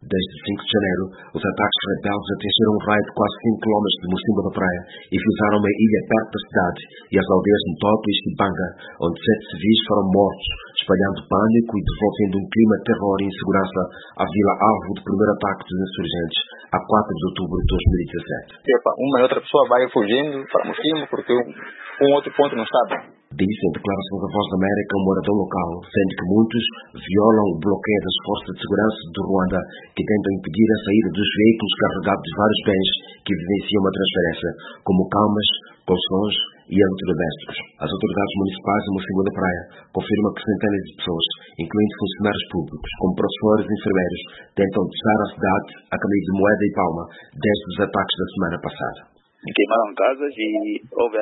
Desde 5 de janeiro, os ataques rebeldes atingiram um raio de quase 5 km de Mocimboa da Praia e fizeram uma ilha perto da cidade e as aldeias de Ntoto e Xibanga, onde 7 civis foram mortos, espalhando pânico e devolvendo um clima de terror e insegurança à vila alvo do primeiro ataque dos insurgentes, a 4 de outubro de 2017. Uma e outra pessoa vai fugindo para Mocimboa porque um outro ponto não sabe. Disse em declaração da Voz da América um morador local, sendo que muitos violam o bloqueio das forças de segurança de Ruanda que tentam impedir a saída dos veículos carregados de vários bens que evidenciam uma transferência, como camas, colchões e eletrodomésticos. As autoridades municipais de Mocimboa da Praia confirmam que centenas de pessoas, incluindo funcionários públicos, como professores e enfermeiros, tentam deixar a cidade a caminho de Moeda e Palma desde os ataques da semana passada. Queimaram casas e houve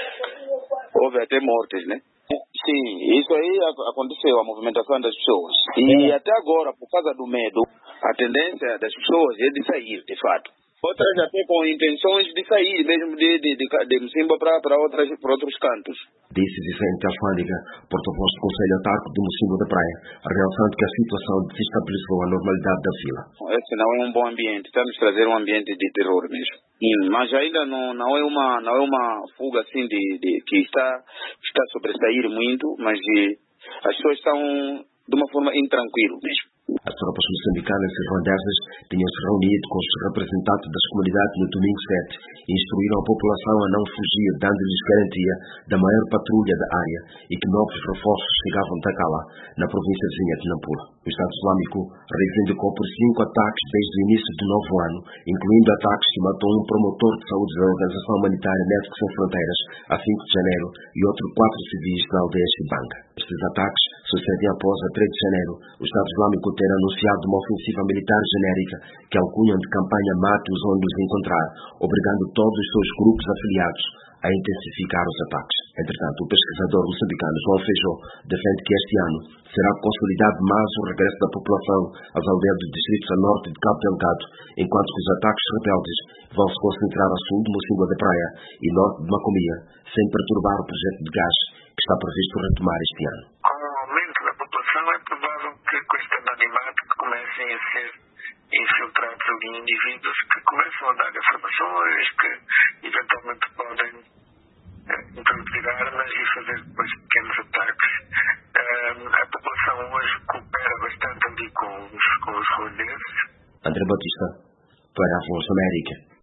até mortes, né? Sim, isso aí aconteceu, a movimentação das pessoas. E até agora, por causa do medo, a tendência das pessoas é de sair, de fato. Outras até com intenções de sair, mesmo de Mocimboa para outros cantos. Disse Vicente Alfândega, porta-voz do Conselho Autárquico de Mocimboa da Praia, realçando que a situação se estabilizou a normalidade da vila. Esse não é um bom ambiente, estamos a trazer um ambiente de terror mesmo. Mas ainda não é uma fuga assim que está a sobressair muito, mas as pessoas estão de uma forma intranquila mesmo. As tropas moçambicanas e ruandesas tinham-se reunido com os representantes das comunidades no domingo 7 e instruíram a população a não fugir, dando-lhes garantia da maior patrulha da área e que novos reforços chegavam de Takala, na província vizinha de Nampula. O Estado Islâmico reivindicou por 5 ataques desde o início do novo ano, incluindo ataques que matou um promotor de saúde da Organização Humanitária Médicos Sem Fronteiras a 5 de janeiro e outros 4 civis na aldeia Xibanga. Estes ataques sucedem após, a 3 de janeiro, o Estado Islâmico ter anunciado uma ofensiva militar genérica que alcunham de campanha Mate-os onde os encontrar, obrigando todos os seus grupos afiliados a intensificar os ataques. Entretanto, o pesquisador moçambicano João Feijó defende que este ano será consolidado mais o regresso da população às aldeias dos distritos a norte de Cabo Delgado, enquanto que os ataques rebeldes vão se concentrar a sul de Mocimboa da Praia e norte de Macomia, sem perturbar o projeto de gás que está previsto retomar este ano. Com o aumento da população, é provável que com este anonimato comecem a ser infiltrados ali indivíduos que começam a dar informações, que eventualmente podem introduzir armas e fazer depois pequenos ataques. A população hoje coopera bastante ali com os ruandeses. André Batista, para a Voz da América.